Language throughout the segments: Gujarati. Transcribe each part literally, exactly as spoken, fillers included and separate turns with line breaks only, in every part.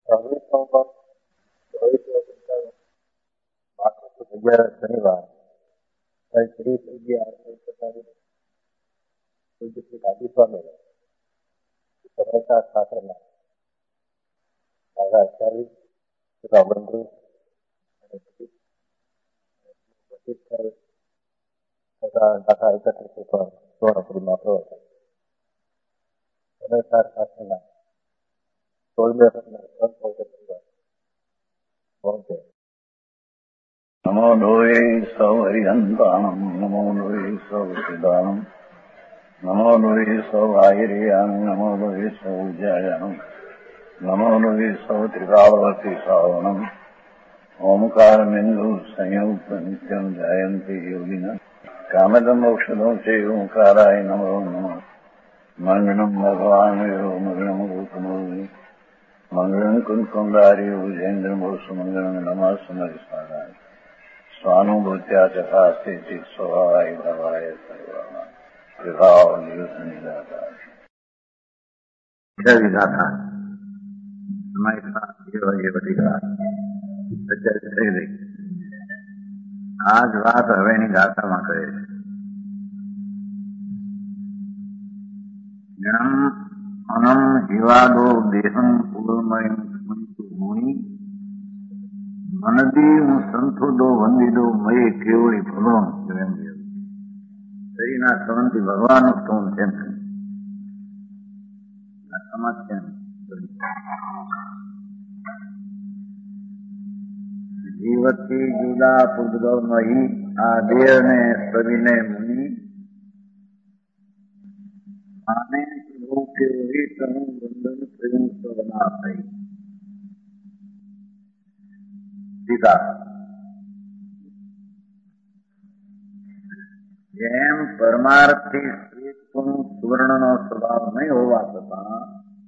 શનિવાર ત્રીસ અગિયાર ગાંધી સ્વામી સમયતા સાથેના દાદા આચાર્ય તથા મંત્રી તથા દાખલા એકત્રીસ પણ સુવર્ણપુરીમાં પ્રવર્તન સમયતા સાથેના સોળમે પહોંચે.
નમો લોહે સૌ હરિહંતાણમ નમો લોહે સૌ સિદ્ધાણમ નમો લોહે સૌ આહિર્યામ નમો લોહે સૌ જયામ નમો લોહે સૌ ત્રિકાળવતી શ્રાવણમ ઓમકાર બિંદુ સંયુક્ત નિત્યમ જયંતિ યોગિના કામદમ મોક્ષદો છે ઓંકારાય નમો નમઃ મંગળમ ભગવાન યો મંગળમ ગૌતમોનિ મંગળમ કુંકુંડારી ભુજેન્દ્ર મોક્ષ મંગળમ નમઃ સમરિસ્વારાય સ્વાનુભૂત્યા તથા સ્થિતિ સ્વભાવાય ભવાય સર્વમાં વિભાવ નિયુતની દાતા વિધાતા થઈ ગઈ. આ જ વાત હવેની ગાથામાં કહે છે. જનમ અનમ જીવાદો દેહમ પૂર્ણમય ગુણી મનદી હું સંતોદો વંદિદો મયે કેવળી ભગવાન એમ શરીરના સ્તવનથી ભગવાનનું સ્તવન તેમ સમજ જીવથી જુદા પુદ્ગવ નહીં આ દેહ ને સ્તવીને મુનિ આને પ્રભુ કેવળી તનું બંધન પ્રેમ સવના થઈ. ટીકા જેમ પરમાર્થી શ્વેતપણું સુવર્ણનો સ્વભાવ નહીં હોવા છતાં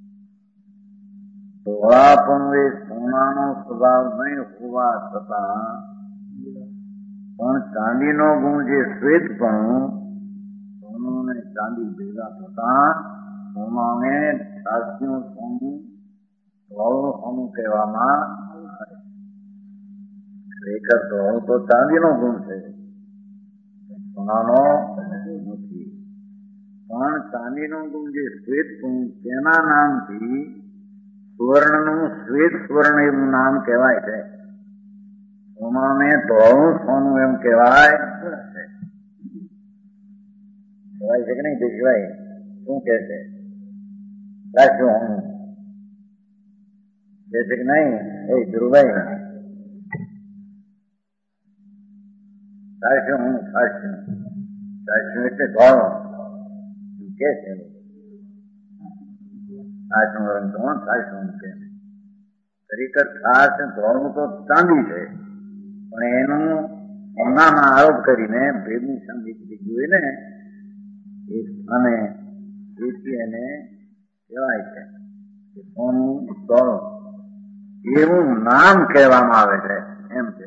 ધોળાપણું એ સોનાનો સ્વભાવ નહીં હોવા છતાં પણ ચાંદીનો ગુણ જે શ્વેતપણું સોનું ને ચાંદી ભેગા થતા સોનાને છાસ્યું સોનું ધોળું સોનું કહેવામાં આવે. ખરેખર ધોળું તો ચાંદીનો ગુણ છે, સોનાનો નથી. પણ ચાંદીનો ગુણ જે શ્વેતપણું તેના નામથી સુવર્ણનું શ્વેત સુવર્ણ એવું નામ કહેવાય છે. સોનાને ધોળું સોનું એમ કહેવાય છે. કહેવાય છે કે નહીં? તે કહેવાય. શું કે છે? રાખ્યું હું કે છે કે નહીં? એ ધ્રુવભાઈ રાખ્યું હું રાખ્યું રાખ્યું એટલે ધોળું કે છે. ખાસનું રંગ તો ખાસનું કે ખરેખર ખાસ ધોળું તો ચાંદી છે, પણ એનું એમનામાં આરોપ કરીને ભેદની સંગીત લીધું ને એ સ્થાને એથી એને કહેવાય છે કે સોનું ધોળું એવું નામ કહેવામાં આવે છે. એમ છે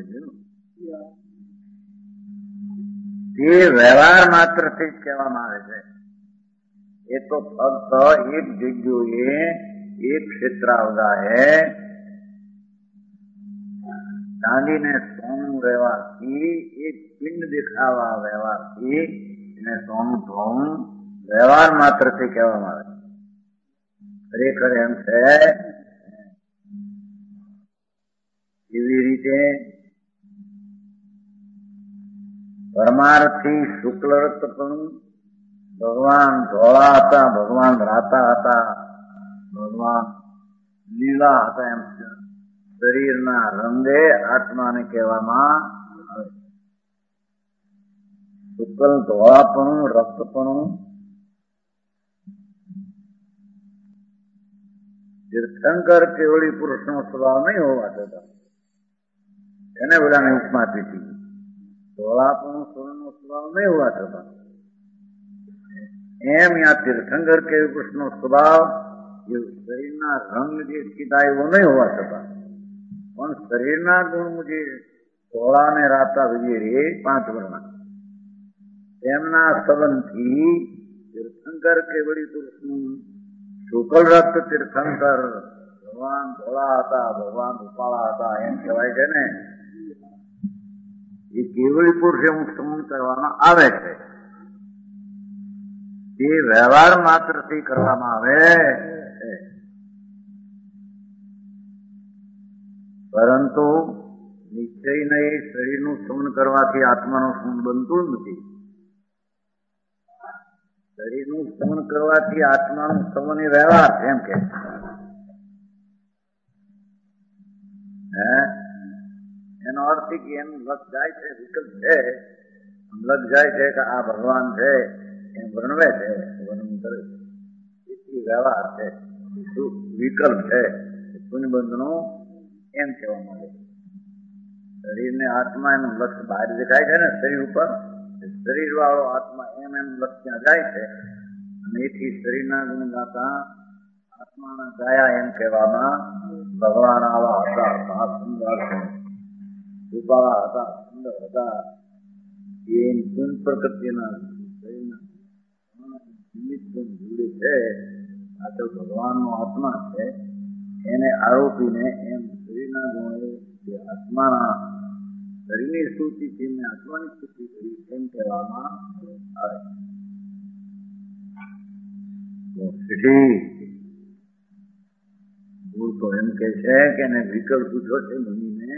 તે વ્યવહાર માત્રથી જ કહેવામાં આવે છે. એ તો ફક્ત એક જગ્યાએ એક ક્ષેત્રાવગાહે ચાંદીને સોનું વ્યવહારથી એક પિંડ દેખાવા વ્યવહારથી એને સોનું ધોવું વ્યવહાર માત્રથી કહેવામાં આવે. ખરેખર એમ છે. એવી રીતે પરમાર્થી શુક્લ રક્તપણું ભગવાન ધોળા હતા, ભગવાન રાતા હતા, ભગવાન લીલા હતા. એમ શરીરના રંગે આત્માને કહેવામાં આવે. શુક્લ ધોળાપણું રક્તપણું તીર્થંકર કેવળી પુરુષનો સ્વભાવ નહીં હોવા છતાં એને બધાને ઉપમા આપી. ધોળાપણું સ્વરનો સ્વભાવ નહીં હોવા છતાં એમ યા તીર્થંકર કે કૃષ્ણનો સ્વભાવ એ શરીરના રંગ જે સીધા એવો નહીં હોવા છતાં પણ શરીરના ગુણ જે ધોળા ને રાતા વગેરે પાંચ વર્ણ તેમના સંબંધથી તીર્થંકર કેવળી પુરુષનું શુક્લ રક્ત તીર્થંકર ભગવાન ધોળા હતા, ભગવાન રૂપાળા હતા એમ કહેવાય છે ને, એ કેવળી પુરુષે હું સ્મરણ કરવામાં આવે છે. તે વ્યવહાર માત્રથી કરવામાં આવે છે, પરંતુ નિશ્ચયને શરીરનું સ્મરણ કરવાથી આત્માનું સ્મરણ બનતું નથી. શરીરનું સ્મરણ કરવાથી આત્માનું સ્મરણ એ વ્યવહાર છે એમ કે હે એનો અર્થ કે એનું લક્ષ જાય છે, વિકલ્પ છે, લક્ષ જાય છે કે આ ભગવાન છે એમ વર્ણવે છે, વર્ણન કરે છે, એ વ્યવહાર છે, વિકલ્પ છે, પુણ્યબંધનો એમ કહેવા માંગે છે. શરીરને આત્મા એનું લક્ષ્ય બહાર દેખાય છે ને શરીર ઉપર, શરીર વાળો આત્મા એમ એનું લક્ષ્ય જાય છે અને એથી શરીરના ગુણ ગાતા આત્માના ગાયા એમ કહેવામાં ભગવાન આવા હતા, મહા સુંદર રૂપાળા હતા, સુંદર હતા. એની ગુણ પ્રકૃતિના શરીરના નિમિત્ત જોડે છે. આ તો ભગવાનનો આત્મા છે, એને આરોપીને એમ શરીરના ગુણે જે આત્માના શરીરની સ્તુતિ એમને આત્માની સ્તુતિ કરી એમ કહેવામાં આવે. મૂળ તો એમ કે છે કે એને વિકલ્પ પૂછો છે મુનિને,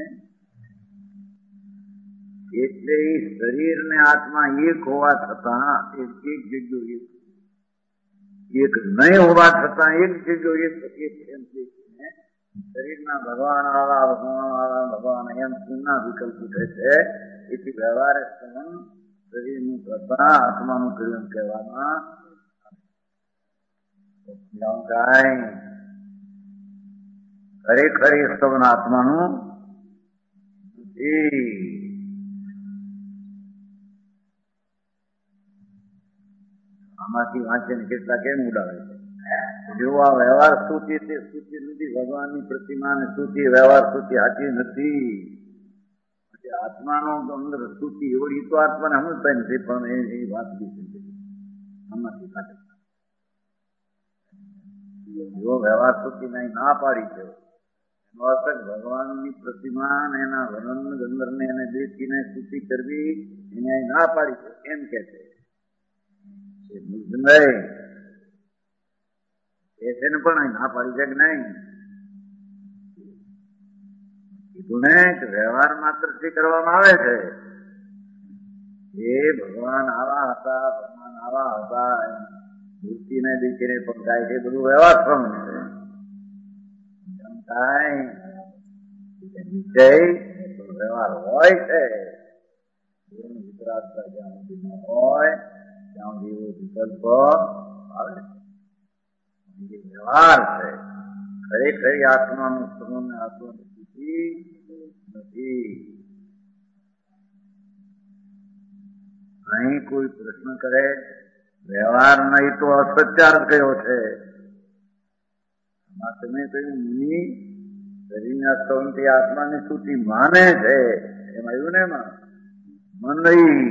એટલે એ શરીર ને આત્મા એક હોવા છતાં એક એક જગ્યો એક એક નહીં હોવા છતાં એક જગ્યો એક એક એમ શરીરના ભગવાન આવા ભગવાન આવા ભગવાન એમ ના વિકલ્પ પૂછે છે. એથી વ્યવહાર શરીરનું કરતા આત્માનું કર્યું કહેવામાં ખરેખર એ સ્તવન આત્માનું નથી. આમાંથી વાંચીને કેટલા કેમ ઉડાવે છે? જો આ વ્યવહાર સ્તુતિ તે સ્તુતિ નથી, ભગવાનની પ્રતિમાની સ્તુતિ વ્યવહાર સ્તુતિ સાચી નથી. આત્માનો અંદર સ્તુતિ એવડી તો આત્માને સમજતા નથી, પણ એ વાત આમાંથી કાઢે. જો વ્યવહાર સ્તુતિ ના પાડી છે એનો અર્થ ભગવાનની પ્રતિમા એના વર્ણન ગંધર્વને એને દેખીને સ્તુતિ કરવી એને ના પાડી છે એમ કે છે. એને પણ ના પાડી છે કે નહીં? કીધું ને કે વ્યવહાર માત્ર થી કરવામાં આવે છે. એ ભગવાન આવા હતા, ભગવાન આવા હતા, મૂર્તિને દીકરીને પકડાય છે, બધું વ્યવહાર પ્રમાણે છે. નિશ્ચય વ્યવહાર હોય છે, વિતરાગતા જ્યાં સુધી ન હોય ત્યાં સુધી એવો વિકલ્પ આવે છે. વ્યવહાર છે, ખરેખર આત્માનું સ્વરૂપ આત્માની સ્થિતિ નથી. અહીં કોઈ પ્રશ્ન કરે વ્યવહાર નહીં તો અસત્યાર કયો છે. તમે કહ્યું મુનિ શરીરના સ્વરૂપથી આત્માની સ્તુતિ માને છે, એમ આવ્યું ને એમાં મન નહીં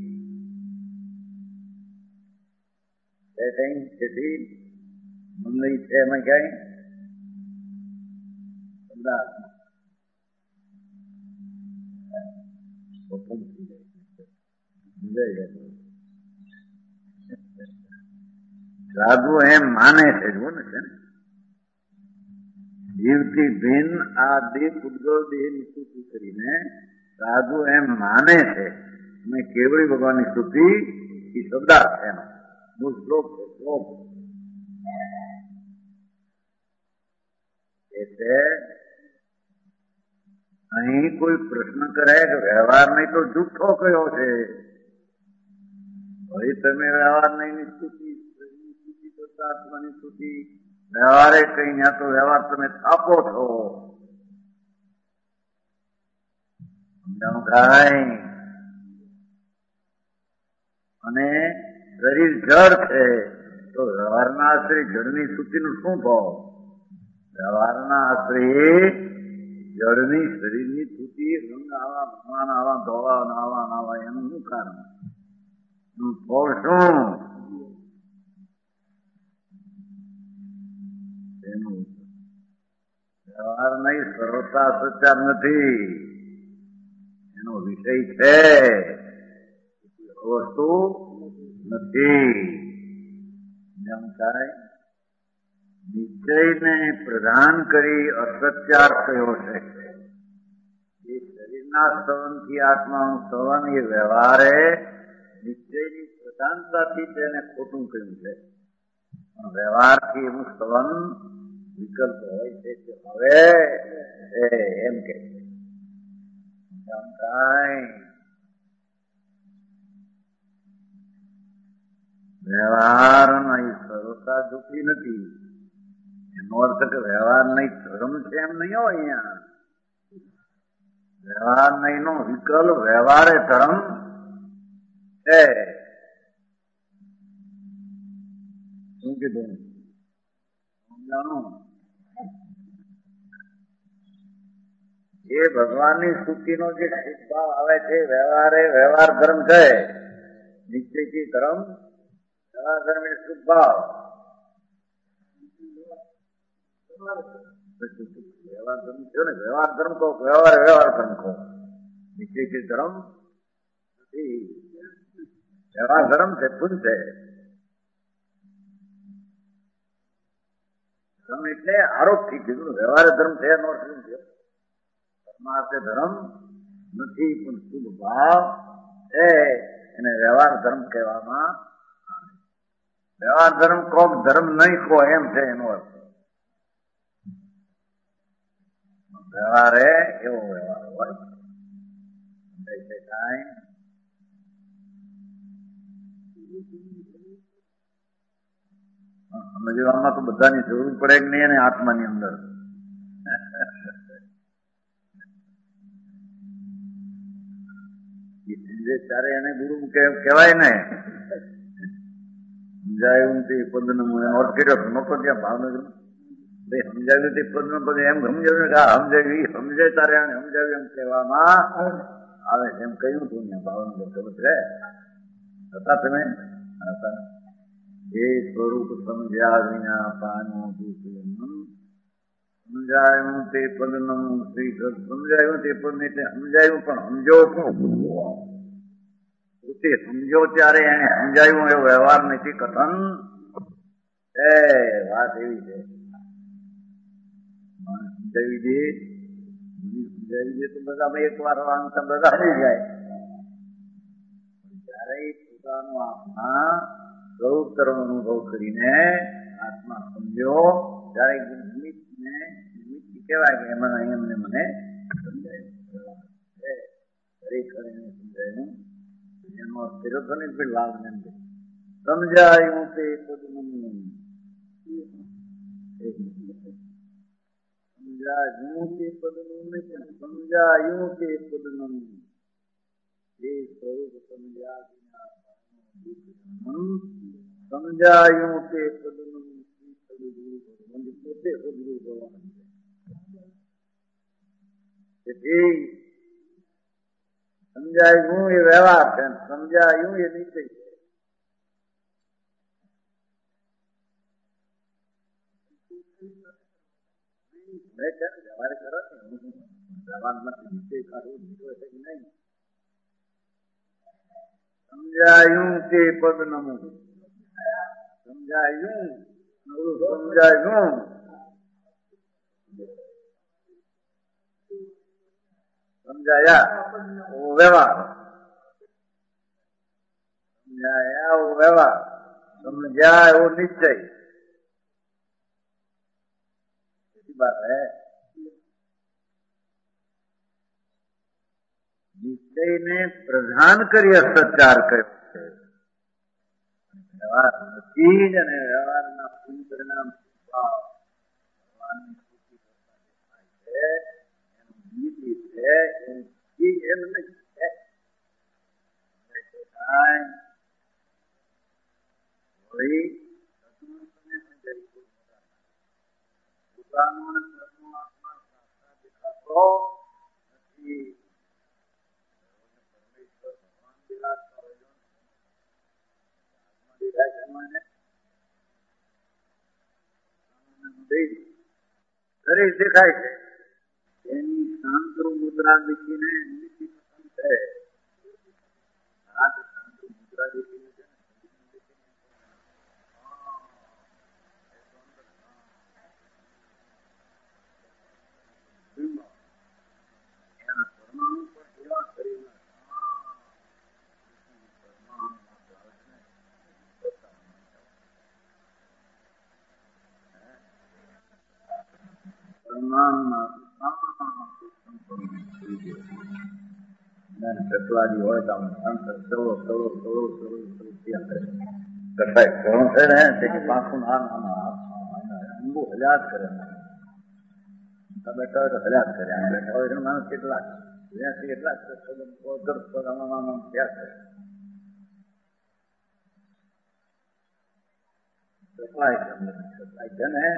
કઈ તેથી મન નહીં છે એમાં ક્યાંય સાધુ એમ માને છે. જુઓ ને છે જીવથી ભિન્ન આ દેહ ઉદ્ગલ દેહ ની સ્તુતિ કરીને સાધુ એમ માને છે મેં કેવળી ભગવાનની સ્તુતિ એ શબ્દાર્થ છે એનો મૂળ શ્લોક છે. શ્લોક એટલે અહીં કોઈ પ્રશ્ન કરે કે વ્યવહાર નહીં તો જૂઠો કયો છે. ભાઈ તમે વ્યવહાર નહીં ની સ્તુતિ સ્તુતિ કરતા આત્માની સ્તુતિ વ્યવહારે કઈ ત્યાં તો વ્યવહાર તમે આપો છો. સમજાણું કાંઈ? અને શરીર જળ છે તો વ્યવહારના આશ્રય જળની સ્તુતિનું શું ભાવ? વ્યવહારના આશ્રય જળની શરીરની સ્તુતિ રંગ આવા ભગવાન આવા ધોળા નાવા નાવા એનું શું કારણ? એનું ફળ શું? વ્યવહાર નહીં, સર્વતા સચ્ચાર નથી, એનો વિષય છે, વસ્તુ નથી. સમજાય? નિશ્ચયને પ્રધાન કરી અસત્યાર થયો છે. એ શરીરના સ્તવનથી આત્માનું સ્તવન એ વ્યવહારે નિશ્ચયની પ્રધાનતાથી તેને ખોટું કહ્યું છે. પણ વ્યવહારથી એવું સ્તવન વિકલ્પ હોય છે કે હવે એમ કે વ્યવહાર નહીં સર્વતા દુઃખી નથી. એનો અર્થ કે વ્યવહાર નહીં ધર્મ છે એમ નહીં હોય. અહીંયા વ્યવહાર નહીં નો વિકલ્પ વ્યવહારે ધર્મ છે. શું કીધું સમજાણું? એ ભગવાનની સ્તુતિનો જે ભાવ આવે છે વ્યવહારે વ્યવહાર ધર્મ છે. નિશ્ચયથી ધર્મ વ્યવહાર ધર્મ એ શુભ ભાવ. વ્યવહાર ધર્મ થયો ને, વ્યવહાર ધર્મ કહો, વ્યવહાર વ્યવહાર ધર્મ કહો. નિશ્ચયથી ધર્મ નથી. વ્યવહાર ધર્મ છે, પુન છે. ધર્મ એટલે આરોપ થી કીધું. વ્યવહાર ધર્મ છે એનો અર્થ શું થયો? ધર્માર્થે ધર્મ નથી, પણ શુભ ભાવ છે. એને વ્યવહાર ધર્મ કહેવામાં આવે. વ્યવહાર ધર્મ કહો, ધર્મ નહીં કહો એમ છે એનો અર્થ. વ્યવહારે એવો વ્યવહાર હોય સમજવામાં તો બધાની જરૂર પડે કે નહીં. અને આત્માની અંદર ત્યારે એને ગુરુ કહેવાય ને. સમજાયું તે પદ નો અર્થ કર્યો નતો ત્યાં ભાવનગર સમજાવ્યું તે પદ નો પદ એમ સમજાવ્યું કે આ સમજાવ્યું સમજાય તારે એને સમજાવ્યું એમ કહેવામાં આવે છે. એમ કહ્યું હતું ને ભાવનગર ખબર છે હતા તમે હતા. એ સ્વરૂપ સમજ્યા વિના પાનું સમજાયું તે પદ નું શ્રી સમજાયું તે પદ એટલે સમજાયું પણ સમજો પણ સમજો ત્યારે એને સમજાયું એવો વ્યવહાર નથી. કથન એ વાત એવી છે. સમજાવી દે સમજાવી દે તો બધા એક વાર બધા થઈ જાય. જયારે પોતાનું આત્મા સ્વરૂપ તરફ અનુભવ કરીને આત્મા સમજ્યો ત્યારે નિમિત્ત ને નિમિત્ત કહેવાય કે એમાં એમને મને સમજાયું સમજાયું એનો અર્થ કર્યો તો ને લાભ ને સમજાયું તે પદનું સમજાયું તે પદનું નહીં સમજાયું તે પદનું એ સ્વરૂપ સમજ્યા સમજાયું તે પદનું પોતે સદગુરુ ભગવાન સમજાયું એ વ્યવહાર છે, સમજાયું એ નિશ્ચય છે. વ્યવહાર કરો ને વ્યવહારમાંથી નિશ્ચય કાઢવું નીકળે છે કે નહીં. સમજાયું તે પદ નમું સમજાયું સમજાયું સમજાયા વ્યવહાર સમજાયા વ્યવહાર સમજ્યા એવો નિશ્ચય. बात है निश्चय ने प्रधान કરી સત્ચાર કર્યો છે. વ્યવહાર નથી જ અને વ્યવહારના પરિણામ ભગવાનની સ્તુતિ કરતા છે એનું નીતિ છે એમ નહીં છે. પોતાનો આત્મા દેખાતો નથી. પરમેશ્વર ભગવાન દેખાતા હોય આત્મા દેખાય છે શરીર દેખાય છે એની શાંતરૂ મુદ્રા દેખીને નિમિત્તિ પસંદ છે આ શાંતરૂ મુદ્રા દેખીને એના પરમાણુ પણ એવા શરીરના ટકલાજી હોય તો અંતર ચલો ચલો ચલો ચલો ઘણો છે ને તે પાંખું નામ અંગો હજાર કરે બેઠા હોય તો હજાર કરે બેઠા હોય તો માણસ કેટલા એટલા છે ને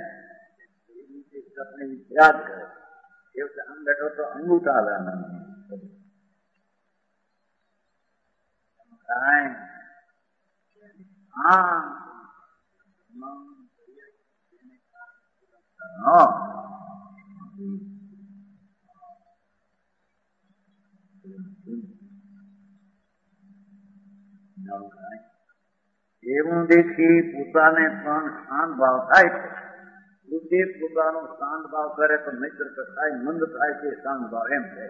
યાદ કરે એ વખતે આમ બેઠો તો અંગૂઠા આવે એવું દેખી પોતાને પણ શાંત ભાવ થાય છે બુદ્ધિ પોતાનો શાંત ભાવ કરે તો મિત્ર થાય મંદ થાય છે શાંત ભાવ એમ છે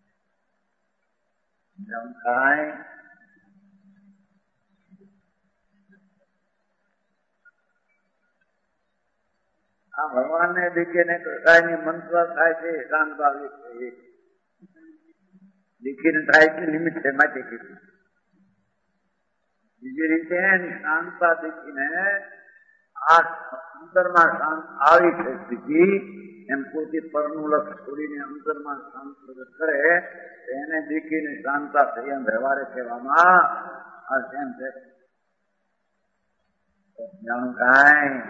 થાય આ ભગવાન ને દેખીને કસાય ની મંત્ર થાય છે શાંત ભાવ દેખીને થાય છે નિમિત્ત છે માટે કીધું બીજી રીતે એની શાંતતા દેખીને આ અંતરમાં શાંત આવી છે સ્થિતિ એમ પોતે પરનું લક્ષ છોડીને અંતરમાં શાંત પ્રગટ કરે એને દેખીને શાંતતા થઈ એમ વ્યવહારે કહેવામાં આ એમ છે જાણું કાંઈ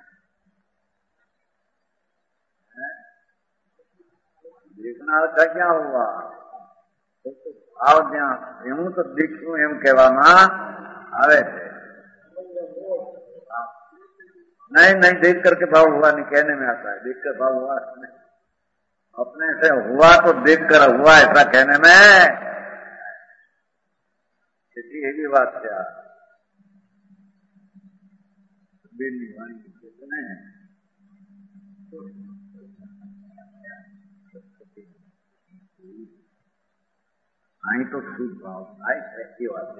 देखना का क्या हुआ भाव ત્યાં એવું તો દીખવું એમ કહેવામાં આવે છે नहीं नहीं देख करके भाव हुआ नहीं कहने में आता है देख कर भाव हुआ अपने से हुआ तो देख कर हुआ ऐसा कहने में किसी एवी बात क्या અહીં તો શુદ્ધ ભાવ થાય છે એ વાત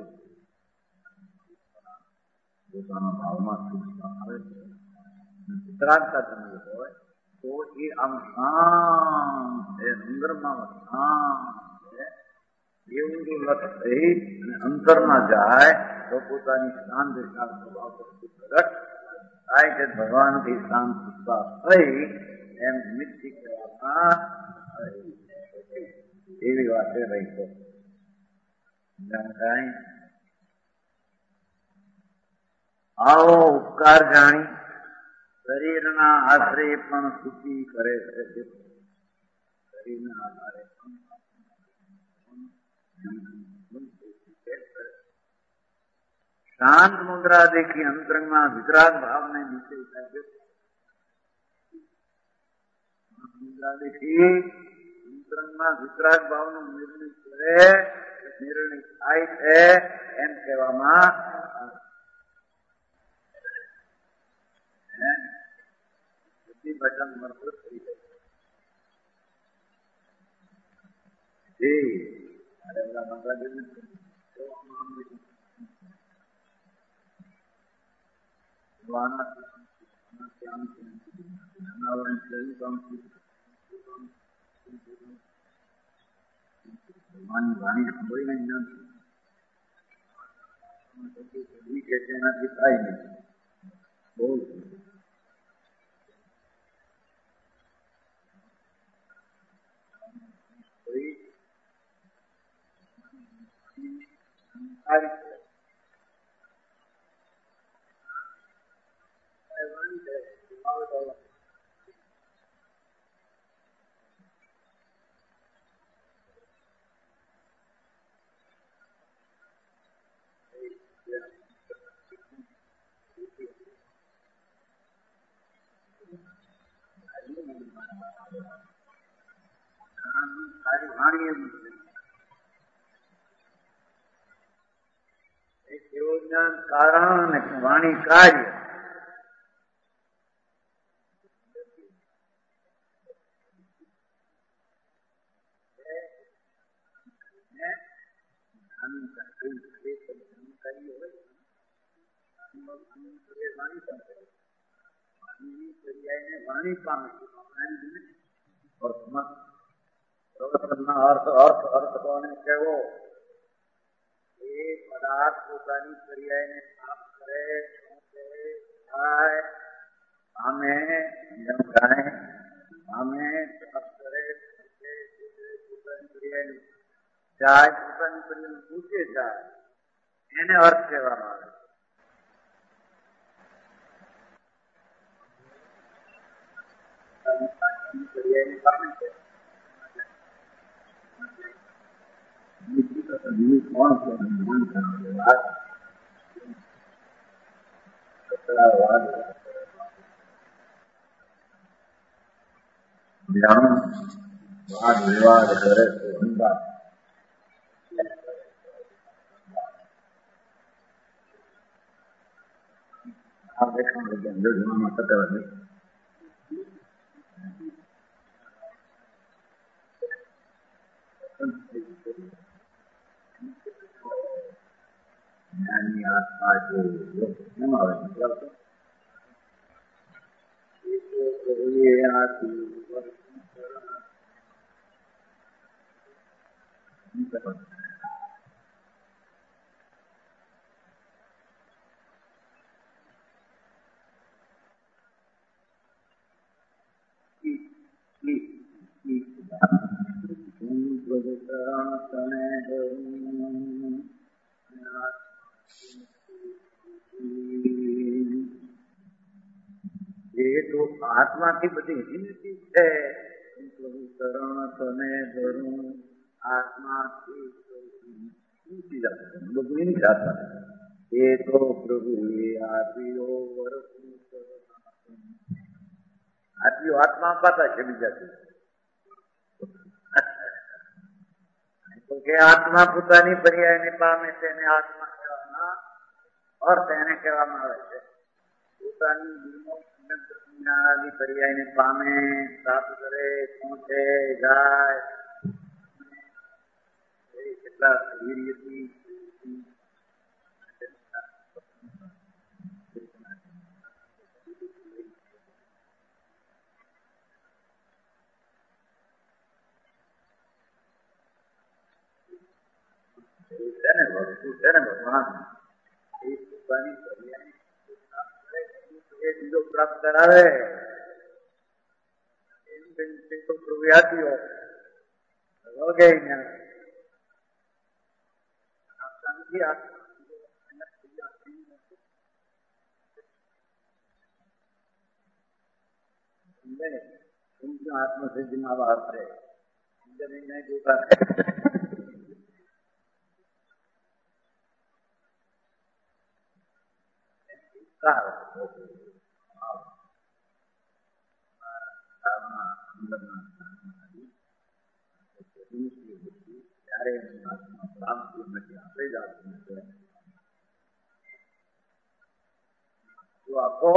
પોતાના ભાવમાં શુદ્ધતા આવે છે વિતરાગતા જન્મ હોય તો એ આમ શાંત છે અંદરમાં શાંત છે એવું જો લક્ષ થઈ અને અંતરમાં જાય તો પોતાની શાંત શાંત સ્વભાવ પ્રગટ થાય છે ભગવાનથી શાંત સુખતા થઈ એમ નિમિત્તિ કહેવામાં એવી વાતે રહી છે જાણકારી આવો ઉપકાર જાણી શરીરના આશરે પણ સુખી કરે છે શરીરના આધારે શાંત મુદ્રા દેખી અંતરંગમાં વિતરાગ ભાવને નીચે ઉતારે મુદ્રા દેખી અંતરંગમાં વિતરાગ ભાવનો નિર્ણય કરે નિર્ણય થાય છે એમ કહેવામાં બધી ભજન મજબૂત થઈ ભગવાનની વાણી સાંભળીને એનાથી થાય નહીં બહુ સારી વાણી એમ એવું જ્ઞાન કારણ ને વાણી કાર્ય. વાણી પામે અર્થ અર્થ અર્થ કોને કેવો એ પદાર્થ પોતાની ક્રિયાને સાફ કરે થાય આમે જાય આમે સાફ કરે પોતાની ક્રિયાને જાય પોતાની ક્રિયાને પૂછે જાય એને અર્થ કહેવામાં આવે. ક્રિયાની પામે છે વાદ વિવાદ કરે છે અંદા આ દેખવાનું કે અંદર જન્મમાં થતા હોય જ્ઞાનની આત્મા જે એમ આવે એ તો આત્માથી બધી હિંસી છે. તને ધરું આત્માથી બધું એની આત્મા એ તો પ્રભુ એ આપ્યો આપ્યો આત્મા અપાતા છે બીજાથી કે આત્મા પોતાની પર્યાયને પામે તેને આત્મા કહેવાના અર્થ એને કહેવામાં આવે છે. પોતાની પર્યાયને પામે પ્રાપ્ત કરે પહોંચે જાય કેટલા વીર્યથી છે ને વસ્તુ છે ને ભગવાન એ પોતાની પર્યાય બીજો પ્રાપ્ત કરાવે પ્રવ્યાતિઓ વગે આત્મસિદ્ધિમાં વાર છે જોતા ત્યારે પ્રાપ્તિ નથી આપણે જ આપવું છે. જો આપો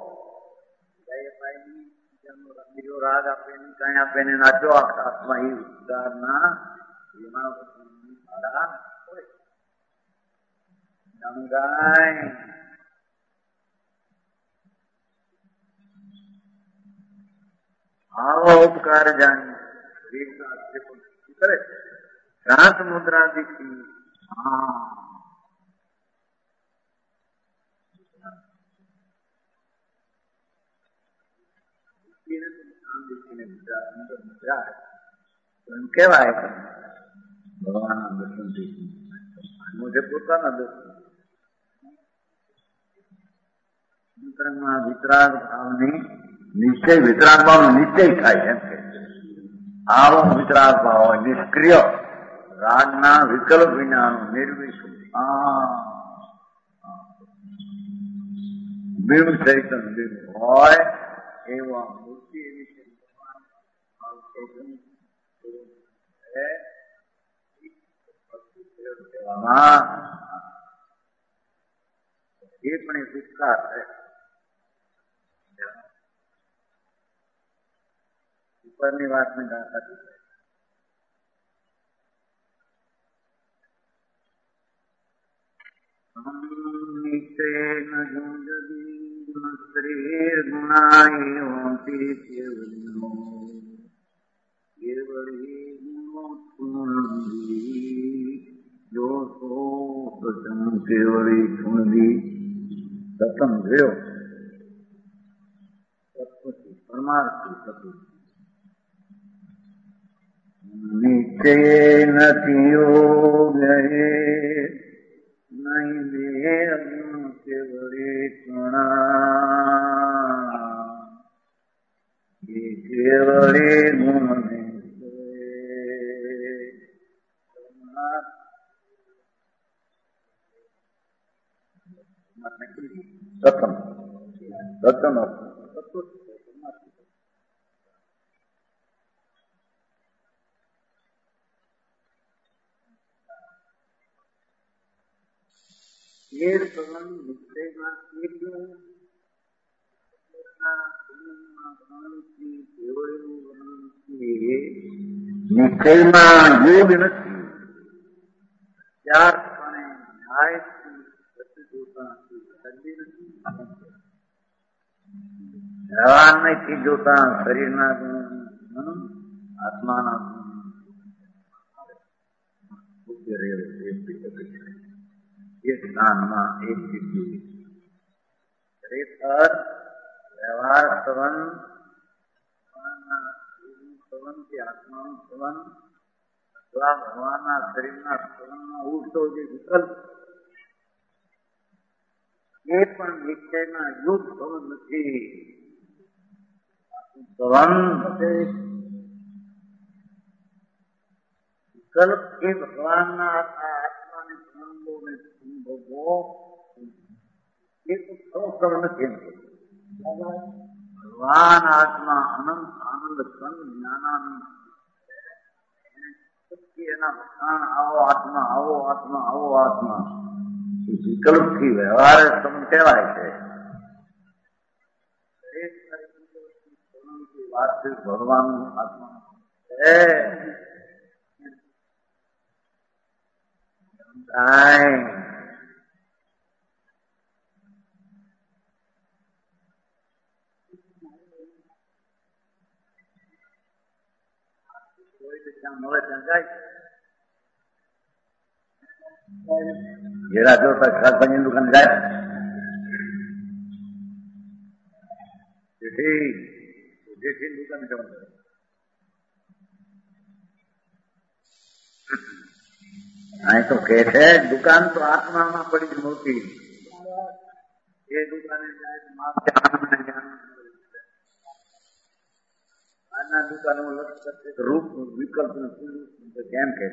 બીજો રાગ આપે ને કઈ આપે ને નાચો આત્મા એ વિસ્તારના એમાં સમજાય આવો ઉપકાર જાણી કરે શાંત મુદ્રા દીખી હા કેવાય ભગવાનના દર્શનથી મુજે પોતાના દર્શન વિતરાગ ભાવની નિશ્ચય વિતરાગ ભાવ નિશ્ચય થાય એમ કે આવો વિતરાગ ભાવ હોય નિષ્ક્રિય રાગના વિકલ્પ વિનાનું નિર્વિષ બિંબ ચૈતન બિંબ હોય એવા મૂર્તિ એવી એ પણ એ દુષ્કાર છે. ઉપરની વાતને જાણતા નિશ્ચયેન ગુણજદી ગુણાયોતિ કેવલિનો કેવળી ગુણોત્પન્નદી જો સો સતમ કેવળી ગુણદી સતમ જોયો સત્પતિ પરમાર્થી સતું નિશ્ચયેન યોગે નહીં દેહ ગુણ કેવળી ગુણા એ કેવળી ગુણ સતમ સતમ એ સંબંધ નિશ્ચયમાં નિશ્ચયમાં યોગ નથી ત્યારપણે વ્યવહાર નથી જોતા શરીરના ગુણ આત્માના એ જ્ઞાનમાં એક સિદ્ધિ ખરેખર વ્યવહાર સંબંધ સંબંધ કે આત્માનું સંબંધ અથવા ભગવાનના શરીરના સંબંધમાં ઉઠતો જે વિકલ્પ એ પણ નિશ્ચયમાં યુગ સંબંધ નથી. સંબંધ વિકલ્પ એ ભગવાનના આત્માને સંબંધોને ભોગવો એ તો સૌ નથી. ભગવાન આત્મા અનંત આનંદ કંદ જ્ઞાનાનંદ એના વખાણ આવો આત્મા આવો આત્મા આવો આત્મા વિકલ્પ થી વ્યવહાર સંબંધ કહેવાય છે. વાસ્તવિક ભગવાન આત્મા છે. જેરા જોતા શાકભાજીની દુકાન જાય જેઠી દુકાન જવાનું અહીં તો કે છે દુકાન તો આત્મામાં પડી જ મોટી એ દુકાને જાય આના દુકાનો લક્ષ્ય રૂપ વિકલ્પ કેમ કે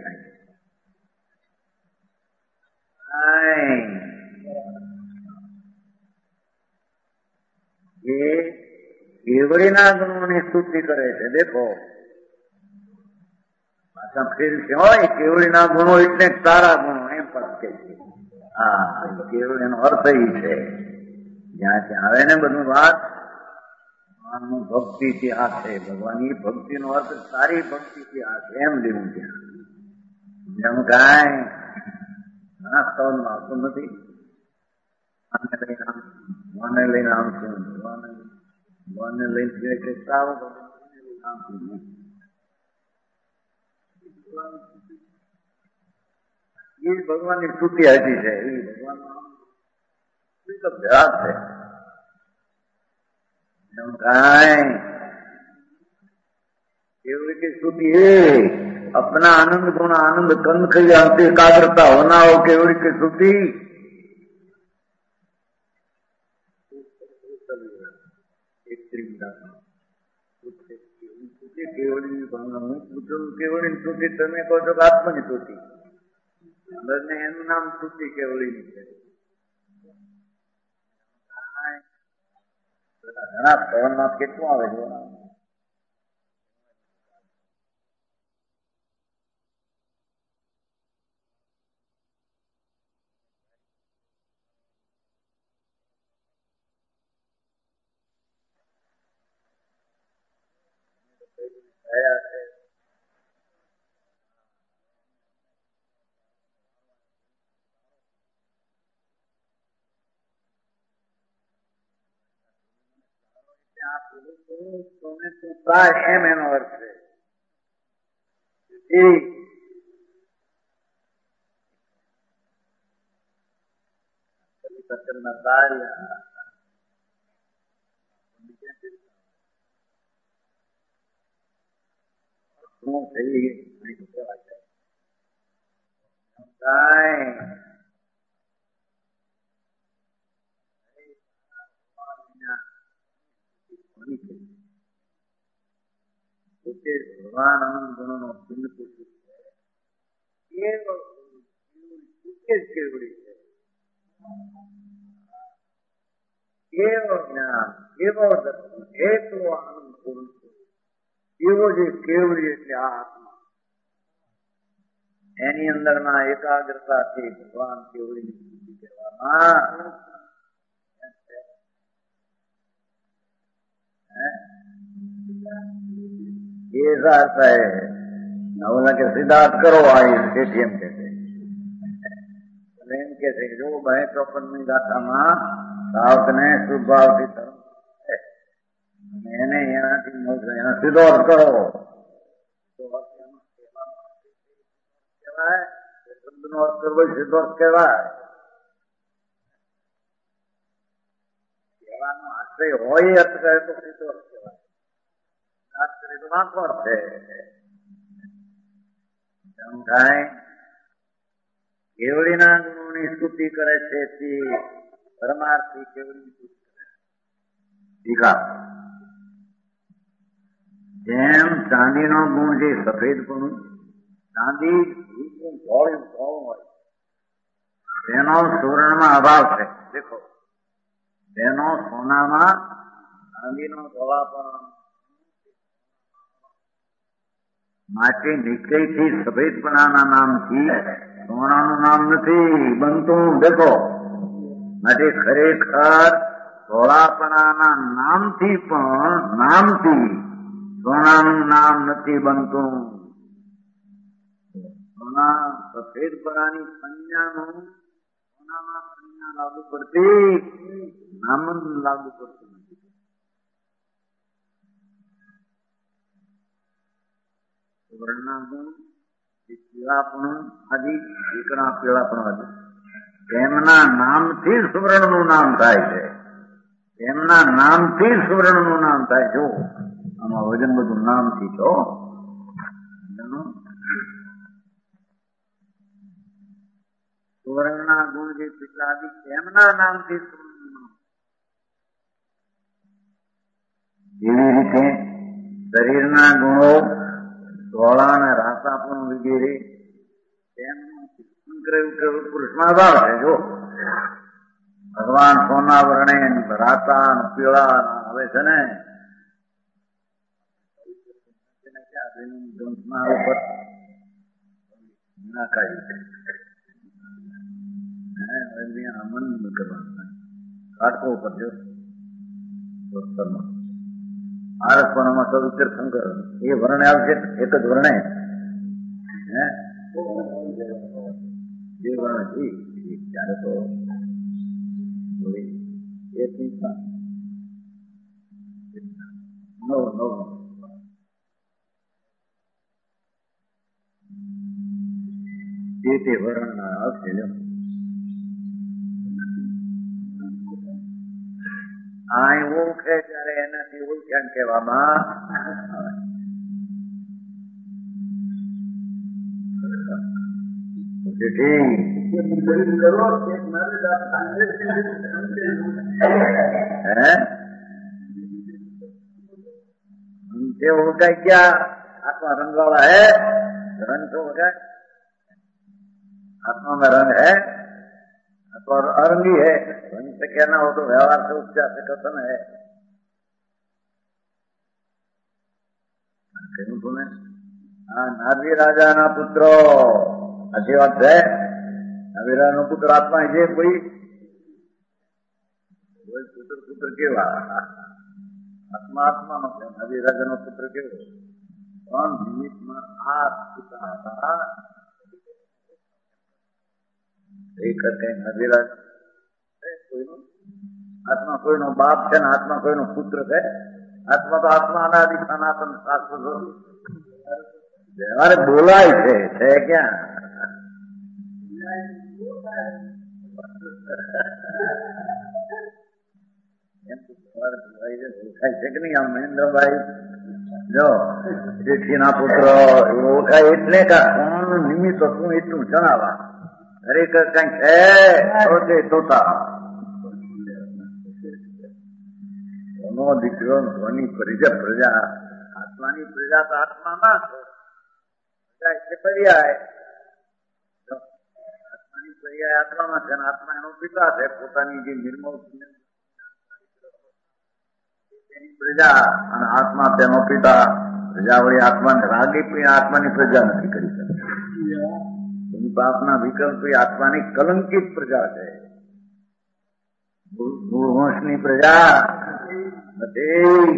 એ કેવડીના ગુણોની સ્તુતિ કરે છે. દેખો પાછા ફેર છે હોય કેવડીના ગુણો એટલે સારા ગુણો એમ પણ કે છે. હા કેવડીનો અર્થ એ છે જ્યાં ત્યાં આવે ને બધું વાત ભક્તિ થી આ છે. ભગવાનની ભક્તિ નો અર્થ સારી ભક્તિ થી આ છે એમ લેવું ત્યાં જેમ કાંઈ ઘણા સ્થળ માં આવતું નથી. મને લઈને આમ છું મને લઈને એ ભગવાનની સ્તુતિ હતી છે. એ ભગવાન અભ્યાસ છે એમ કાંઈ એવી રીતે સ્તુતિ એ अपना आनंद गुण आनंद कंद कही हमसे एकाग्रता होना हो केवड़ी की श्रुति केवड़ी श्रुति તમે કહો છો આત્માની શ્રુતિ અંદરને એનું નામ શ્રુતિ કેવળી છે. ઘણા ભવનમાં કેટલું આવે છે થયા છે. તમે સુતા એમ એનો અર્થ છે. કલિકતના કાર્ય શું થઈ પોતે ભગવાન અનંત ગુણોનો પિંડ પુરુષ છે. એ કેવડી છે. એવો જ્ઞાન એવો દર્શન એટલો આનંદ પૂર્ણ છે. એવો જે કેવડી એટલે આ આત્મા એની અંદરના એકાગ્રતાથી ભગવાન કેવડીની સ્થિતિ કહેવામાં ऐसा अर्थ है बोला कि सिद्धार्थ करो आई एटीएम कहते एम कहते जो भाई चौपनमी गाथाમાં સાવકને શુભ ભાવથી ધર્મ એને એનાથી એનો સીધો અર્થ કરો કહેવાય શબ્દનો અર્થ કરવો સીધો અર્થ કહેવાય. કહેવાનો આશ્રય હોય અર્થ કહે તો સીધો અર્થ કહેવાય. કેવડીના ગુણોની સ્તુતિ કરે છે તે પરમાર્થી કેવડી સ્તુતિ કરે. જેમ ચાંદીનો ગુણ જે સફેદ ગુણ ચાંદી ધોળું ધોળું હોય તેનો સુવર્ણમાં અભાવ છે. દેખો તેનો સોનામાં ચાંદીનો ધોળાપણ માટે નિશ્ચયથી સફેદપણાના નામથી સોનાનું નામ નથી બનતું. દેખો માટે ખરેખર ધોળાપણાના નામથી પણ નામથી સોનાનું નામ નથી બનતું. સોના સફેદપણાની સંજ્ઞાનું સોનામાં સંજ્ઞા લાગુ પડતી નામ લાગુ પડતું નથી. સુવર્ણના ગુણ પીળાપણું આદિ એકણા પીળાપણું આદિ તેમના નામથી સુવર્ણનું નામ થાય છે. તેમના નામથી સુવર્ણનું નામ થાય. જો આમાં વજન બધું નામથી છો સુવર્ણના ગુણ જે પીળા આદિ તેમના નામથી સુવર્ણનું નામ. એવી રીતે શરીરના ગુણો ધોળા અને રાસાપણ વગેરે પુરુષમાં અભાવ છે. જો ભગવાન સોના વર્ણે રાતા પીળા આવે છે ને કાઢકો ઉપર જો આરસપણામાં તો તીર્થંકર એ વર્ણે આવશે એક જ વર્ણે જે વર્ણ છે ત્યારે તો એ ચિંતા નવ નવ જે તે વર્ણ આવશે. આ એવું છે ત્યારે એનાથી ઓળખ્યા કહેવામાં हमसे होगा क्या आत्मा रंग वाला है रंग तो होगा आत्मा में रंग है और अरंगी है. रंग से कहना हो तो व्यवहार से उपचार से कथन है. कहूँ तुम्हें हाँ नाभी राजा ना पुत्रो अच्छी बात है. नाभी राजा नो पुत्र आत्मा है कोई पुत्र पुत्र केवा આત્મા આત્માનો છે. નદી રાજાનો પુત્ર કેવો પણ નિમિત્તમાં આ પિતા હતા એ કરતે નદી રાજા કોઈનો આત્મા કોઈનો બાપ છે ને આત્મા કોઈનો પુત્ર છે. આત્મા તો આત્મા અનાદિ સનાતન શાસ્ત્ર વ્યવહારે બોલાય છે છે ક્યાં ઓળખાય છે કે નહીં? આમ મહેન્દ્રભાઈ જો જેઠીના પુત્ર ઓળખાય એટલે કે કોણ નિમિત્ત હતું એટલું જણાવવા. ખરેખર કઈ છે તો તે તોતા કોનો દીકરો કોની પ્રજા પ્રજા આત્માની પ્રજા તો આત્મા ના પ્રજા એટલે પર્યાય આત્માની પર્યાય આત્મામાં છે આત્મા એનો પિતા છે. પોતાની જે નિર્મળ પ્રજા અને આત્મા તેનો પિતા. પ્રજાવળી આત્માને રાગી પણ આત્માની પ્રજા નથી કરી શકતી. પાપના વિકલ્પ આત્માની કલંકિત પ્રજા છે. મૂળવંશની પ્રજા નથી.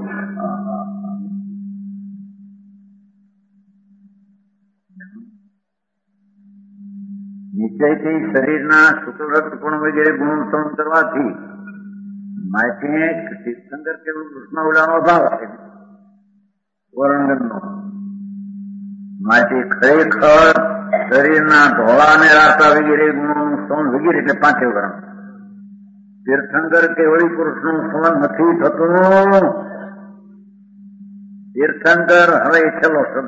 નિશ્ચયથી શરીરના શુક્લ રક્તપણ વગેરે ગુણો સહન કરવાથી માટે તીર્થંકર કેવળ કૃષ્ણોલાનો અભાવ છે વર્ણનનો. માટે ખરેખર શરીરના ધોળા અને રાતા વગેરે ગુણોનું સહન વગેરે એટલે પાંચે વર્ણ. તીર્થંકર કેવળી પુરુષનું સહન નથી થતું. તીર્થંકર હવે છેલ્લો શબ્દ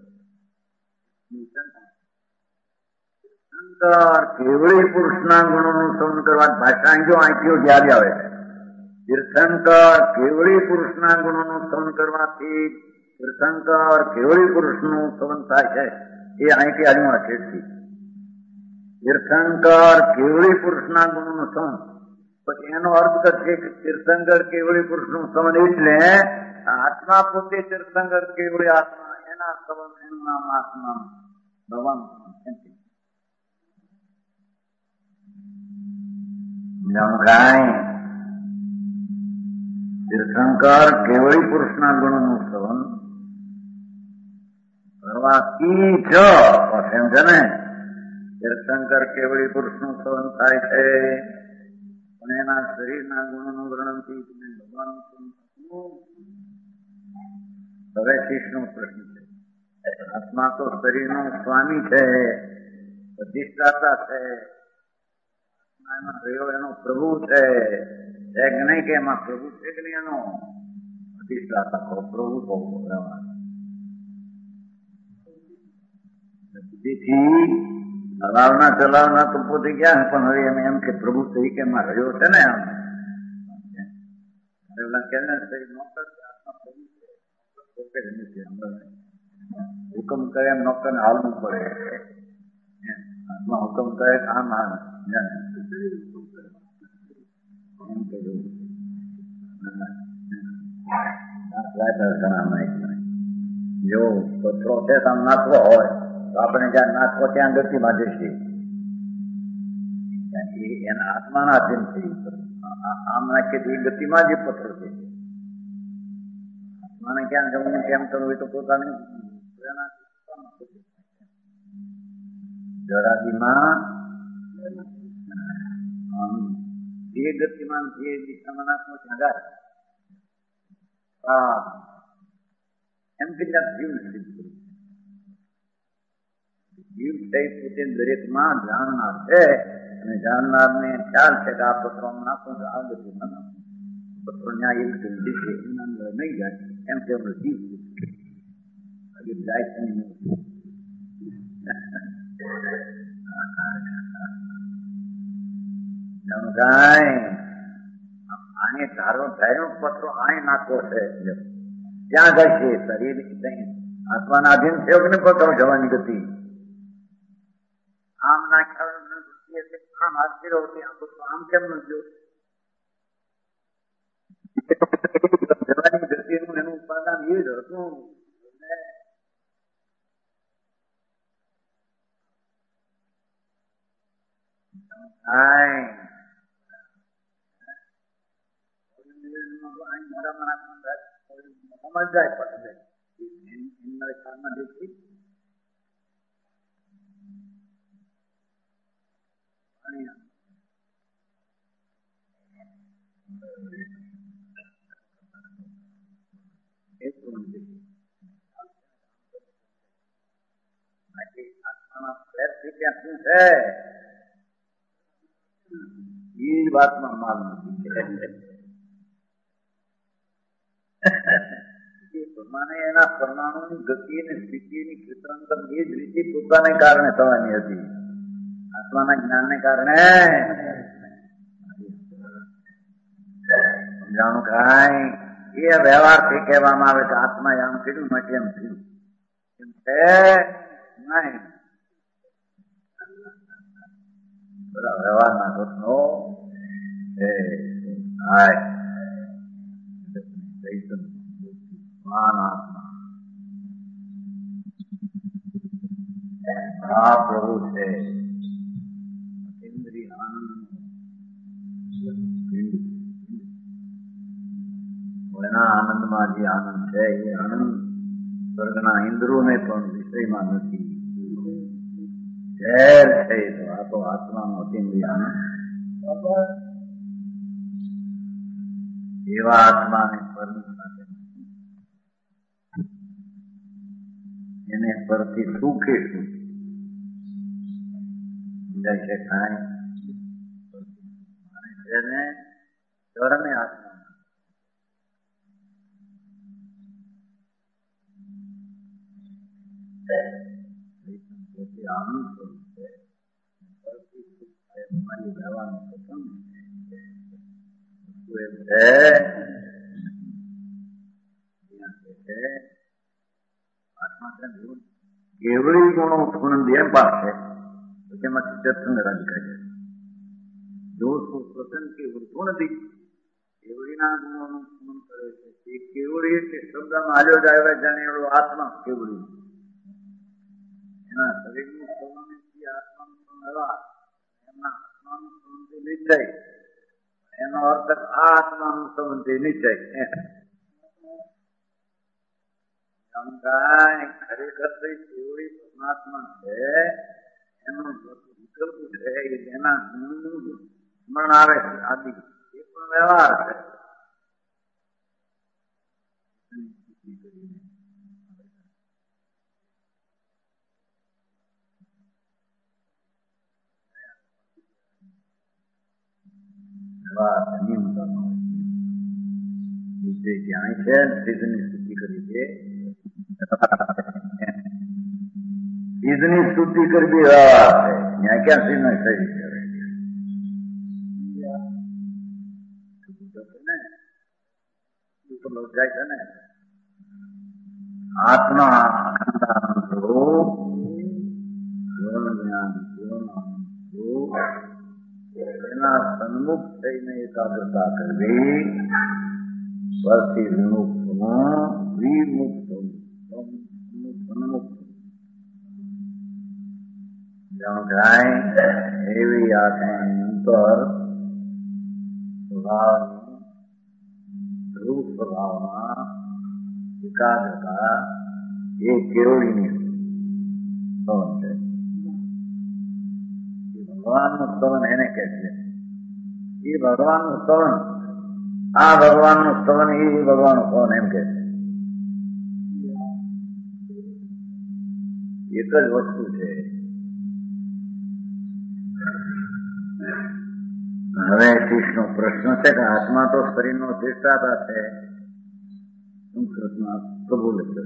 તીર્થંકર કેવળી પુરુષના ગુણોનું સહન કરવા ભાષા જો આંખીઓ યાદ આવે છે. તીર્થંકર કેવળી પુરુષના ગુણોનું સહન કરવાથી તીર્થંકર કેવળી પુરુષનું સહન થાય છે. એ અહીંથી આજમાં છેડતી તીર્થંકર કેવળી પુરુષના ગુણોનું સહન. પછી એનો અર્થ છે કે તીર્થંકર કેવળી પુરુષનું સહન એટલે આત્મા પોતે તીર્થંકર કેવળી આત્મા એના સહન એનું નામ આત્મા ભગવાન તીર્થંકર કેવળી પુરુષના ગુણોનું સહન કરવાથી જ એમ છે ને તીર્થંકર કેવળી પુરુષનું સહન થાય છે. પણ એના શરીરના ગુણોનું વર્ણનથી ભગવાનનું હવે શીશનો પ્રશ્ન છે. આત્મા તો શરીરનો સ્વામી છે, અધિષ્ઠાતા છે, એનો પ્રભુ છે કે નહીં? કે એમાં પ્રભુ છે કે નહીં? એનો અધિષ્ઠાતા કહો, પ્રભુ કહો. તેથી ચલાવના ચલાવના તો પોતે ગયા પણ હવે એમ એમ કે પ્રભુ તરીકે એમાં રહ્યો છે ને. આમ હુકમ કરે એમ નોકર ને હાલવું પડે. આત્મા હુકમ કરે આમ હાલ એમ કહ્યું. જો પથરો છે આમ નાખવો હોય તો આપણે જ્યાં નાખવો ત્યાં ગતિમાં જશે. એના આત્માના અધીન થઈ આમ નાખીએ તો એ ગતિમાં જ પથરો છે. આત્માને ક્યાં જવું કેમ કરવું એ તો પોતાની જરાદીમાં જે ગતિમાં જે દિશામાં નાખવો ત્યાં જાય. હા એમ કે ત્યાં જીવ નથી. જીવ થઈ પોતે દરેકમાં જાણનાર છે અને જાણનાર ને ખ્યાલ છે કે આ પત્રો નાખો તો આ ગતિમાં નાખો. પત્રો ન્યાય એક દિશે એના અંદર નહીં જાય એમ કે એમનો જીવ જાય છે નહીં. આને ધારો ધાર્યો પત્રો આય નાખવો છે ત્યાં જશે. શરીર આત્માના અધીન છે કે પત્રો જવાની ગતિ આમ નાખ્યા આમ હાથ ફેરવો આમ કેમ ન જો જવાની ગતિનું એનું ઉપાદાન એ જ હતું. મોઢામાં નાખવાનું સમજાય પડશે એમના સ્થાનમાં દેખી શું છે એ વાતમાં માલ નથી પ્રમાણે એના પરમાણુની ગતિ અને સ્થિતિની ચિત્રાંકન એ જ રીતે પોતાને કારણે થવાની હતી આત્માના જ્ઞાનને કારણે સમજાણું કાંઈ એ વ્યવહારથી કહેવામાં આવે કે આત્મા આમ કીધું માટે એમ થયું એમ છે નહીં બધા વ્યવહારના દોષનો એ હાય આ પ્રભુ છે ઇન્દ્રિય આનંદ એના આનંદમાં જે આનંદ છે એ આનંદ સ્વર્ગના ઇન્દ્રોને પણ વિષયમાં નથી ઝેર છે તો આ તો આત્માનો અતિન્દ્રિય આનંદ એવા આત્માને પરમ સાથે એને પરથી સુખે સુખ સમજાય છે કાંઈ એને ચરણે આત્મા આનંદ સ્વરૂપ છે પરથી સુખ થાય તમારી રહેવાનું પસંદ એમ છે આત્મા કેવળી ગુણો ઉત્પન્ન એમ પામશે તો તેમાંથી ચતુંગ રાધિકા છે જો સ્વતન કે ગુણથી કેવળીના ગુણોનું ઉત્પન્ન કરે છે એ કેવળી એટલે શબ્દમાં હાલ્યો જ આવ્યા જાણે એવડો આત્મા કેવળી એના શરીરનું સ્વભાવથી આત્માનું સ્વભાવ એમના આત્માનું સંબંધી નિશ્ચય એનો અર્થ આ આત્માનું સંબંધી નિશ્ચય ખરેખર કેવળી પરમાત્મા છે એનો વિકલ્પ છે એના ગુણનું સ્મરણ આવે છે આદિ એ પણ વ્યવહાર છે જ્યાં છે સિદ્ધની સ્તુતિ કરી છે સિદ્ધની સ્તુતિ કરવી વ્યવહાર છે ત્યાં ક્યાં સિદ્ધ ને થઈ જાય છે ને આત્મા એના સન્મુખ થઈને એકાગ્રતા કરવી પરથી વિમુક્ત વિમુક્ત સન્મુક્ત જાય એવી આત્માની અંતર સ્વભાવની ધ્રુવ સ્વભાવમાં એકાગ્રતા એ કેવળીની સ્તવન છે ભગવાનનું સ્તવન એને કહે છે એ ભગવાનનું સ્તવન આ ભગવાનનું સ્તવન એ ભગવાનનું સ્તવન એમ કે એક જ વસ્તુ છે હવે કૃષ્ણનો પ્રશ્ન છે કે આત્મા તો શરીરનો અધિષ્ઠાતા છે સંસ્કૃતમાં પ્રભુ લખ્યો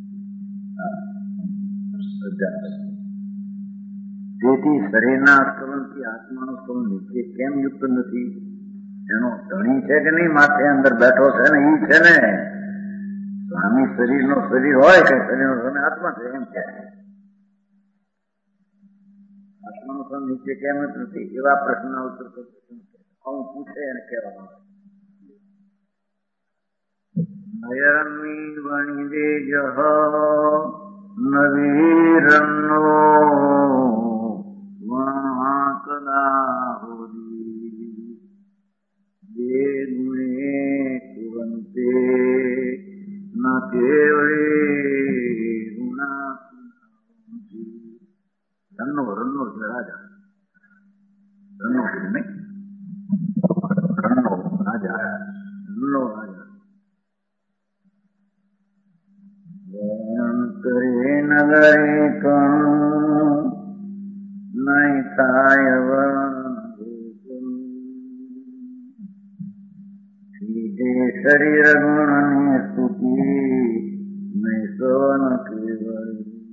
તેથી શરીરના સ્તવનથી આત્માનું સ્તવન નીચે કેમ યુક્ત નથી એનો ધણી છે કે નહીં માથે અંદર બેઠો છે ને ઈ છે ને સ્વામી શરીરનો શરીર હોય કે શરીરનો સ્વામી આત્મા છે એમ છે આત્માનું સ્તવન નીચે કેમ જ નથી એવા પ્રશ્નના ઉત્તર હું પૂછે એને કહેવામાં નયરમી વણી દે જહ નવીરનો કદા હોરી દે ગુણે કુવંત કેવળી ગુણા રણનો રણનો છે રાજા રણનો નહીં રણનો રાજા રણનો રાજા કરે નગરે કણું નહીં થાય શરીર ગુણની સ્તુતિ નહીં સવન કેવળ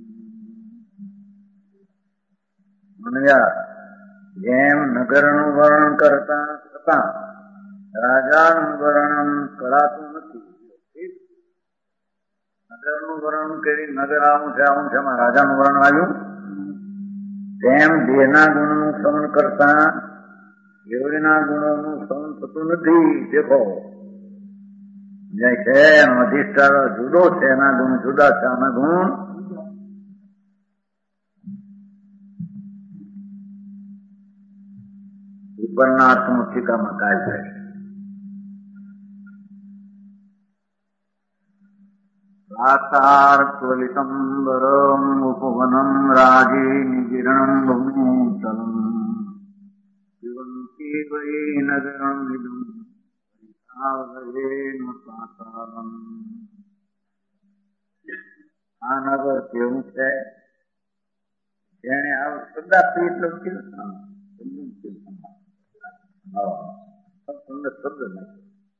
જેમ નગરનું વર્ણન કરતા છતાં રાજાનું વર્ણન કરાતું નથી. નગરનું વર્ણન કરી નગર આવું છે આવું છે એમાં રાજાનું વર્ણન આવ્યું. તેમ દેહના ગુણનું શ્રવણ કરતા કેવળીના ગુણોનું શ્રવણ થતું નથી. દેખો જે છે એનો અધિષ્ઠાન જુદો છે, એના ગુણ જુદા છે, આના ગુણ ઉપરના અર્થમાં ઠીકામાં કાય થાય. આકાર ત્વલિતંબરમ ઉપવનમ રાજી નિજીર્ણમ ભૂમિતલમ જીવંતી વૈ નગરમ વિદું આ નગર કેવું છે જેને સદા પીઠ લખ્યું તમને શબ્દ નથી.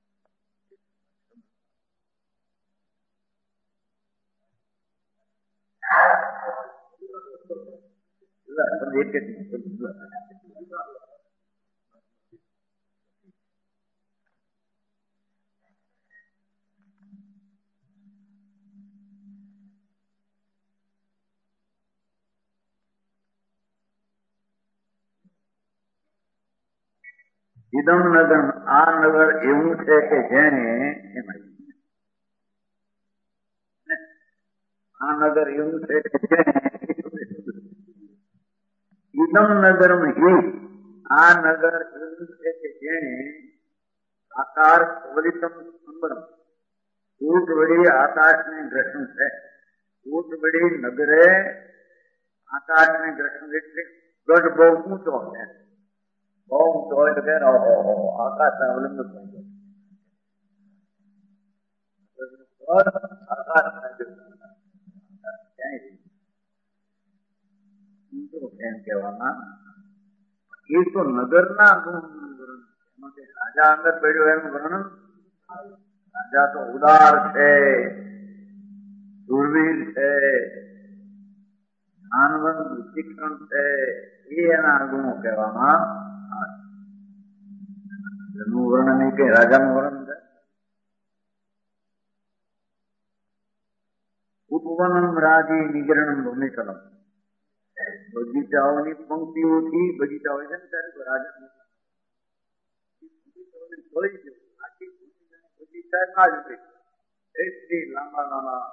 એક એક ઇદમ નગર આ નગર એવું છે કે જેને આ નગર એવું છે કે જેને ઇદમ નગર આ નગર એવું છે કે જેને આકાર કવલિતમ સંબરમ ઊંટ વળી આકાશને ગ્રસન છે. ઊંટ વળી નગરે આકાશને ગ્રસન એટલે ગઢ બહુ ઊંચો છે. બહુ ઊંચો હોય તો કે આકાશ અવલંબન થઈ જાય. આકાશ એમ કહેવામાં એ તો નગરના ગુણ રાજા અંદર પડ્યો એનું વર્ણન. રાજા તો ઉદાર છે, દુર્વીર છે, જ્ઞાનવંત શિક્ષણ છે, એ એના ગુણો કહેવામાં આવે. એનું વર્ણન નહીં કે રાજાનું વર્ણન છે. ઉપવનમ રાજી નિગરણમ ભૂમિકલમ બગીચાઓની પંક્તિઓથી બગીચાઓ છે ને ત્યારે રાજા બગીચા ના જ એટલી લાંબા લાંબા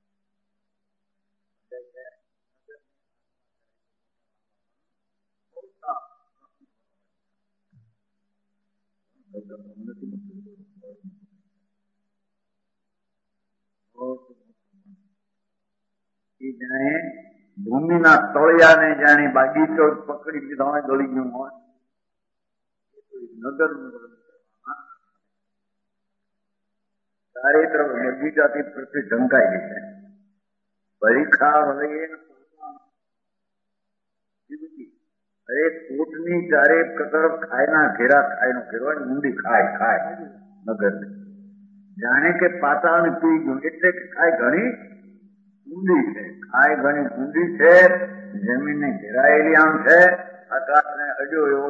જાણે ભૂમિના તળિયાને જાણે બાગીચો પકડી લીધા હોય, ગળી ગયું હોય. નગર ચારે તરફ બગીચાથી પૃથ્વી ઢંકાઈ ગઈ છે. પરીખા વલયે અરે કોટની ચારે તરફ ખાયના ઘેરા ખાયનો ઘેરો ઊંડી ખાય ખાય નગર જાણે કે પાતાળ પી ગયું એટલે કે ખાય ઘણી ઊંડી છે. ખાય ઘણી ઊંડી છે, જમીનને ઘેરાયેલી આમ છે, આકાશને અડ્યો એવો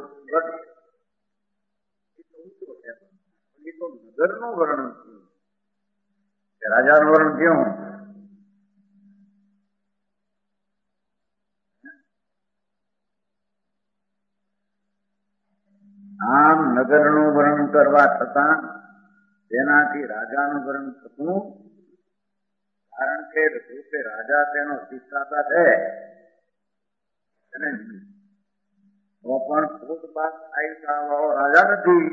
એ તો નગરનું વર્ણન થયું. રાજાનું વર્ણન કેવું? આમ નગરનું વર્ણન કરવા છતાં તેનાથી રાજાનું વર્ણન થતું, કારણ કે રૂપે રાજા તેનો શિક્ષાતા છે. તો પણ ખોટ બાદ આયુ રાજા નથી.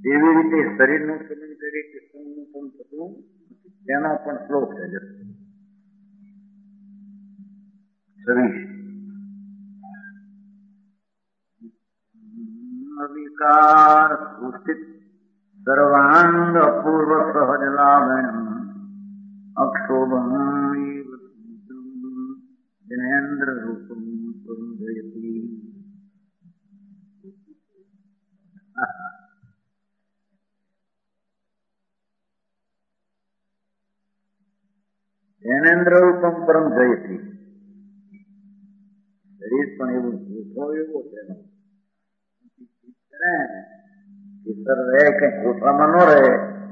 એવી રીતે શરીરનું સબંધ કરી કૃષ્ણનું પણ થતું તેનો પણ શ્લોક છે છવ્વીસ વિકાર સુસ્થિત સર્વાંગ પૂર્વ સહજ લાવણ્યમ અક્ષોભમ જનેન્દ્ર રૂપમ સ્વરૂપયતિ જનેન્દ્ર રૂપમ પરમ જયતી શરીર પણ એવું જૂઠો એવો છે રહે કઈ ગોઠવામાં ન રહે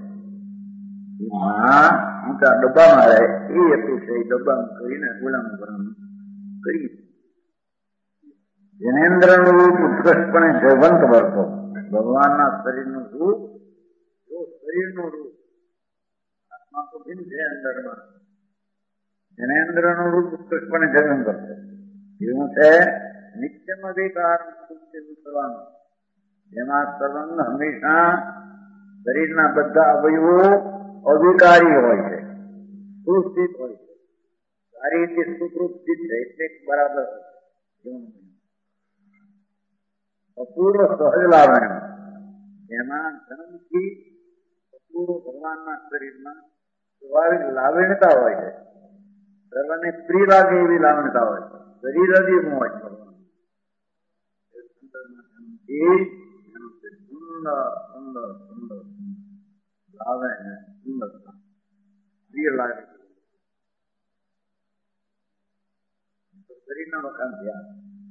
ઊંચા ડબ્બામાં રહે એ અપેક્ષા એ ડબ્બામાં કરીને ગુલામ કરી જનેન્દ્ર નું રૂપ ઉત્કૃષ્ટપણે જયવંત વર્તો ભગવાનના શરીરનું રૂપ જો શરીરનું રૂપ આત્મા તો ભિન્ન છે અંદરમાં જનેન્દ્ર નું રૂપ ઉત્કૃષ્ટપણે જયવંત વર્તો એવું છે નિત્યમ અધિકાર કરવાનું જેમાં સંબંધ હંમેશા શરીરના બધા અવયવો અધિકારી હોય છે સુસ્થિત હોય છે સારી રીતે સુખરૂપ સ્થિત છે એટલે બરાબર અપૂર્વ સહજ લાવણ્ય જેમાં જન્મથી અપૂર્વ ભગવાનના શરીરમાં સ્વાભાવિક લાવણ્યતા હોય છે સર્વને પ્રિય લાગે એવી લાવણ્યતા હોય છે શરીર હૃદયમાં હોય છે સુંદર સુંદર સુંદર લાવે ને સુંદરતા પ્રિય લાગે શરીરના વખાણ થયા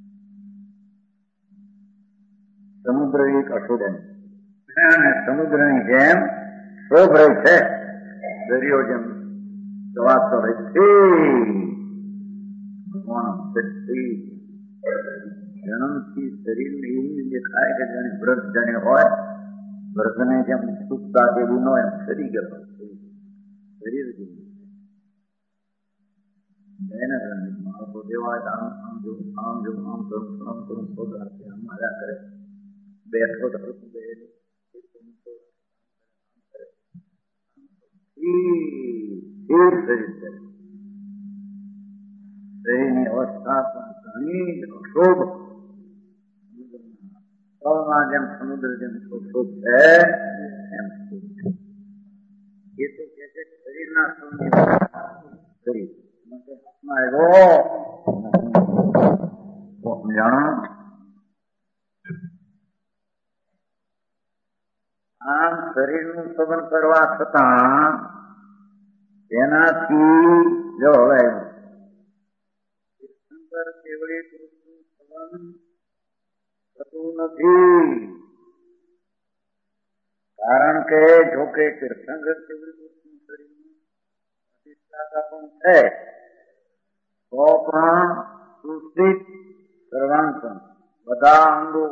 સમુદ્ર એક અશોધન અને સમુદ્રની જેમ શોભ રહી છે દરિયો જેમ જવાતો રહે છે ભગવાન શક્તિ જન્મથી શરીરને એવું દેખાય કે જાણે વ્રત જાણે હોય વ્રતને જેમ સુખતા એવું ન એમ શરીર ગયો શરીર મારો દેવાય આમ આમ જો આમ જો આમ કરું આમ કરું પગારથી આમ મજા કરે બેઠો શરીર કરે શરીરની અવસ્થા પણ ઘણી અશોભ જેમ સમુદ્ર જેમ શોભ છે એમ એ તો કે છે શરીરના શરીર જાણો આમ શરીરનું સંબંધ કરવા છતાં તેનાથી જો હવે કેવળી પુરુષનું સંબંધ થતું નથી કારણ કે જોકે તીર્થંકર કેવળી પુરુષનું શરીરનું અધિષ્ઠાતા પણ છે તો પણ સુસ્થિત સર્વાંતમ બધા અંગો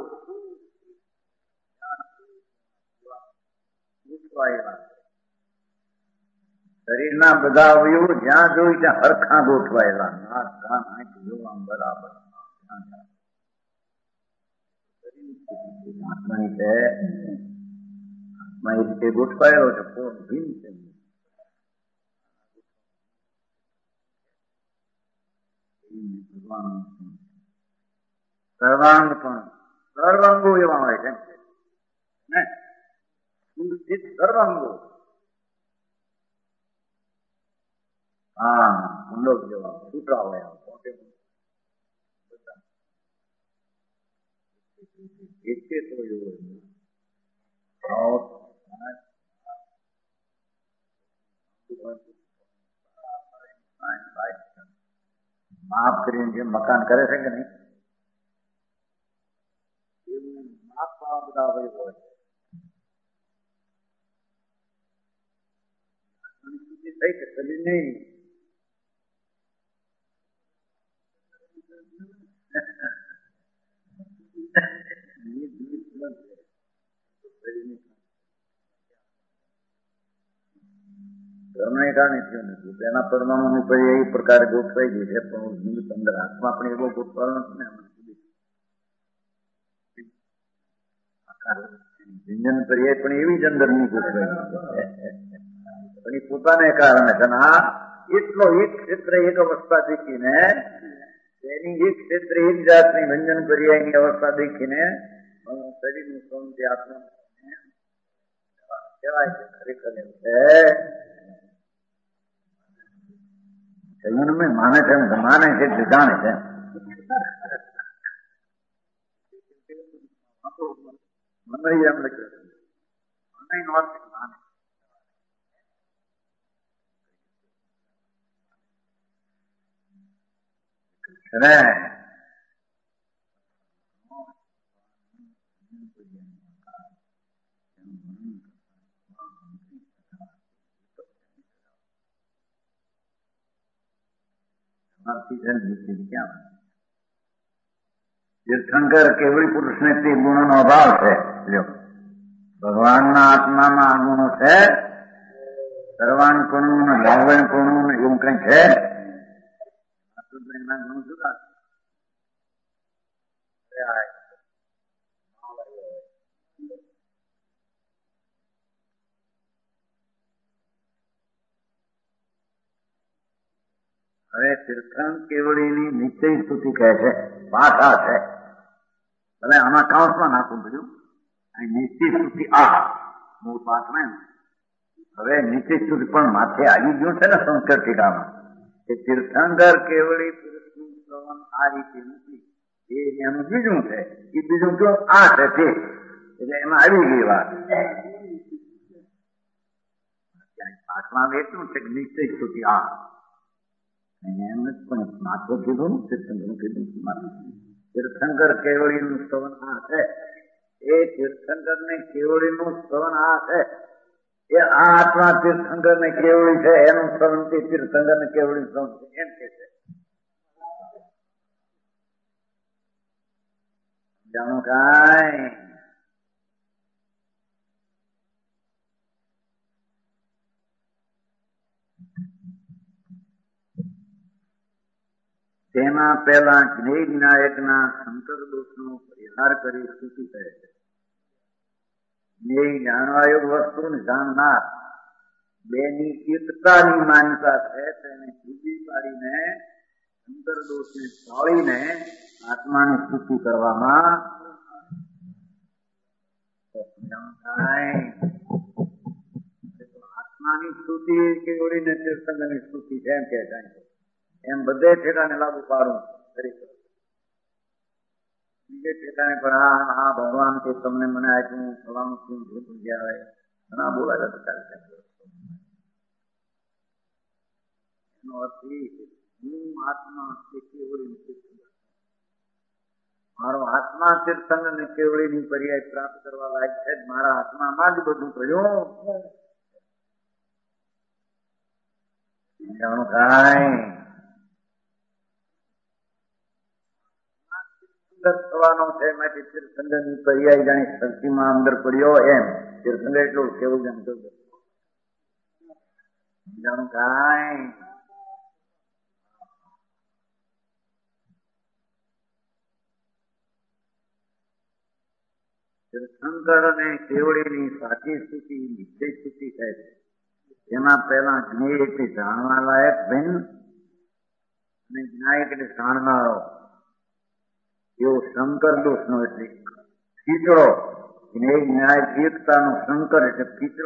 શરીરના બધા અવયવો જ્યાં જોઈ ત્યાં હરખા ગોઠવાયેલા નાક કાન આંખ જોવા બરાબર આત્માની છે આત્મા એ રીતે ગોઠવાયેલો છે કોણ ભીન છે સર્વાંગ પણ સર્વાંગો એવા હોય છે ને સુસ્થિત સર્વાંગો હા ઊંડો જેવા સૂત્રા હોય એટલે તો એવું માફ કરીને જે મકાન કરે છે કે નહીં એવું માફ બધા હોય હોય થઈ કે શરીર નહીં ધર્મને કારણે થયું નથી તેના પરમાણુ એ પ્રકારે ગોઠવાઈ ગઈ છે પણ અંદર હાથમાં પણ એવો ગોઠવાયો નથી ને વ્યંજન પર્યાય પણ એવી જ અંદરની ગોઠવાઈ પણ એ પોતાને કારણે છે આ એટલો એક ક્ષેત્ર એક અવસ્થા દેખીને એની એક ક્ષેત્ર એક જાતની વ્યંજન પર્યાયની અવસ્થા દેખીને શરીરનું સૌંદર્ય આત્મા કહેવાય છે ખરેખર એમ છે શરીર માને છે માને છે તે જાણે છે મંદરી એમ લખ્યું મને નોંધ માને ને તીર્થંકર કેવળી પુરુષને તે ગુણોનો અભાવ છે ભગવાનના આત્મામાં આ ગુણો છે સર્વાણ ગુણું ને લાવણ ગુણું ને એવું કઈ છે એના ગુણ જુદા હવે તીર્થંક કેવળીની નિશ્ચય સ્તુતિ કહે છે ભાષા છે ભલે આમાં કાઉન્સમાં નાખવું બધું નિશ્ચય સ્તુતિ આ મૂળ પાઠમાં હવે નિશ્ચય સ્તુતિ પણ માથે આવી ગયું છે ને સંસ્કૃત ટીકામાં કે તીર્થંકર કેવળી પુરુષનું શ્રવણ આ રીતે નથી એ એનું બીજું છે એ બીજું તો આ છે તે એટલે એમાં આવી ગઈ વાત પાઠમાં એટલું છે કે નિશ્ચય સ્તુતિ આ એમ જ પણ માથે કીધું ને તીર્થંકર કીધું તીર્થંકર કેવળીનું શ્રવણ આ છે એ તીર્થંકર ને કેવળીનું શ્રવણ આ છે એ આ આત્મા તીર્થંકર ને કેવળી છે એનું શ્રવણ તે તીર્થંકર ને કેવળી શ્રવણ છે એમ કે છે જાણો કાંઈ તેમાં પહેલા જ્ઞેય વિનાયકના શંકર દોષનો પરિહાર કરી સ્તુતિ કરે છે જ્ઞેય જાણવા યોગ વસ્તુ જાણનાર બેની એકતાની માન્યતા છે તેને જુદી પાડીને શંકર દોષને ટાળીને આત્માની સ્તુતિ કરવામાં આત્માની સ્તુતિ કેવડીને તીર્થંકરની સ્તુતિ છે એમ કે જાય એમ બધે ઠેકાને લાગુ પાડું તરીકે બીજે ઠેકાને પણ હા હા ભગવાન કે તમને મને આપ્યું ફલાણું શું ભેગું ગયા હોય ઘણા બોલાય તો ચાલે એનો અર્થ એ હું આત્મા તે કેવળી મારો આત્મા તીર્થંકર ને કેવળીની પર્યાય પ્રાપ્ત કરવા લાયક છે મારા આત્મામાં જ બધું કહ્યું જાણું કાંઈ થવાનો છે માટે તીર્થંકર ની પર્યાય જાણી શક્તિમાં અંદર પડ્યો એમ તીર્થંકર એટલું કેવું જાણતો જાણું કાંઈ તીર્થંકર અને કેવળીની સાચી સ્થિતિ નિશ્ચય સ્થિતિ થાય છે એમાં પહેલા જ્ઞેય એટલે જાણવા લાયક ભિન્ન અને જ્ઞાયક એટલે જાણનારો એવો શંકર દોષ નો એટલે ખીચડો જ્ઞેય ન્યાય એકતાનો શંકર એટલે ખીચડો